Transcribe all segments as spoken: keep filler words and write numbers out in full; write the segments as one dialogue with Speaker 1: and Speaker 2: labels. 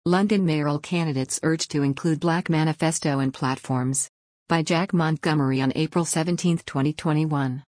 Speaker 1: London mayoral candidates urged to include Black Manifesto and platforms. By Jack Montgomery on April seventeenth, twenty twenty-one.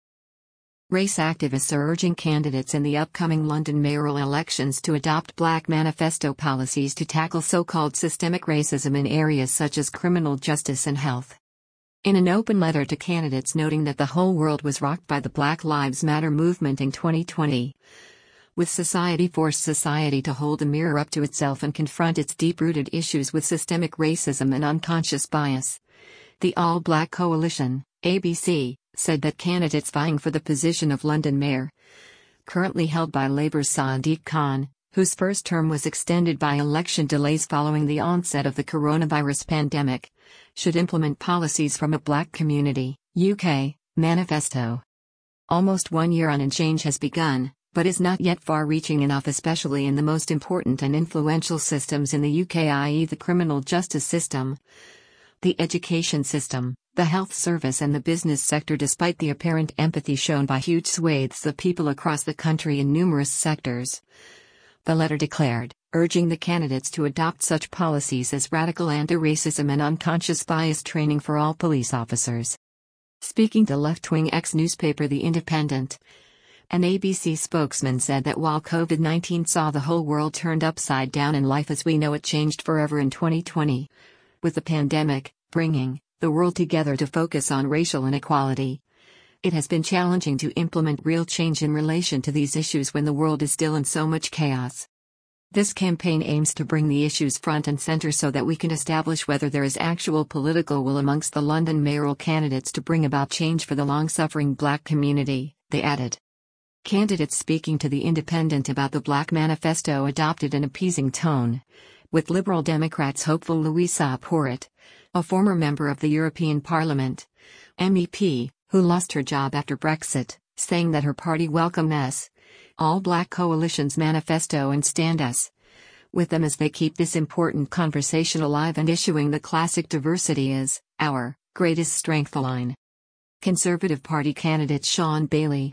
Speaker 1: Race activists are urging candidates in the upcoming London mayoral elections to adopt Black Manifesto policies to tackle so-called systemic racism in areas such as criminal justice and health. In an open letter to candidates noting that the whole world was rocked by the Black Lives Matter movement in twenty twenty, with society forced society to hold a mirror up to itself and confront its deep-rooted issues with systemic racism and unconscious bias, the All Black Coalition, A B C, said that candidates vying for the position of London mayor, currently held by Labour's Sadiq Khan, whose first term was extended by election delays following the onset of the coronavirus pandemic, should implement policies from a Black community, U K, manifesto. Almost one year on and change has begun, but is not yet far-reaching enough, especially in the most important and influential systems in the U K, that is the criminal justice system, the education system, the health service and the business sector, despite the apparent empathy shown by huge swathes of people across the country in numerous sectors. The letter declared, urging the candidates to adopt such policies as radical anti-racism and unconscious bias training for all police officers. Speaking to left-wing ex-newspaper The Independent, an A B C spokesman said that while COVID nineteen saw the whole world turned upside down and life as we know it changed forever in twenty twenty, with the pandemic bringing the world together to focus on racial inequality, it has been challenging to implement real change in relation to these issues when the world is still in so much chaos. This campaign aims to bring the issues front and center so that we can establish whether there is actual political will amongst the London mayoral candidates to bring about change for the long-suffering Black community, they added. Candidates speaking to The Independent about the Black Manifesto adopted an appeasing tone, with Liberal Democrats hopeful Louisa Porritt, a former member of the European Parliament, M E P, who lost her job after Brexit, saying that her party welcomes All Black Coalition's manifesto and stand us with them as they keep this important conversation alive, and issuing the classic "diversity is our greatest strength" line. Conservative Party candidate Sean Bailey,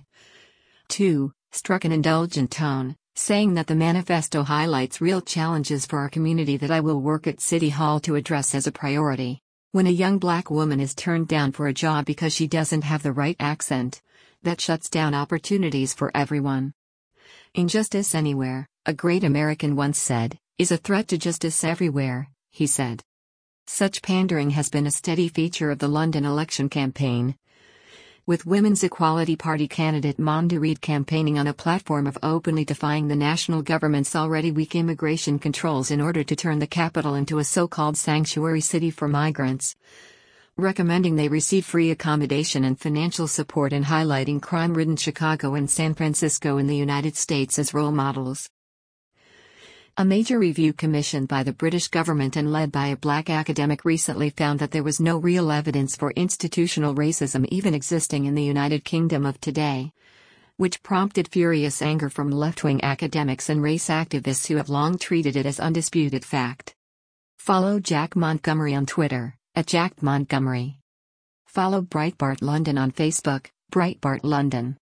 Speaker 1: too, struck an indulgent tone, saying that the manifesto highlights real challenges for our community that I will work at City Hall to address as a priority. When a young Black woman is turned down for a job because she doesn't have the right accent, that shuts down opportunities for everyone. Injustice anywhere, a great American once said, is a threat to justice everywhere, he said. Such pandering has been a steady feature of the London election campaign, with Women's Equality Party candidate Monda Reid campaigning on a platform of openly defying the national government's already weak immigration controls in order to turn the capital into a so-called sanctuary city for migrants, recommending they receive free accommodation and financial support, and highlighting crime-ridden Chicago and San Francisco in the United States as role models. A major review commissioned by the British government and led by a Black academic recently found that there was no real evidence for institutional racism even existing in the United Kingdom of today, which prompted furious anger from left-wing academics and race activists who have long treated it as undisputed fact. Follow Jack Montgomery on Twitter, at Jack Montgomery. Follow Breitbart London on Facebook, Breitbart London.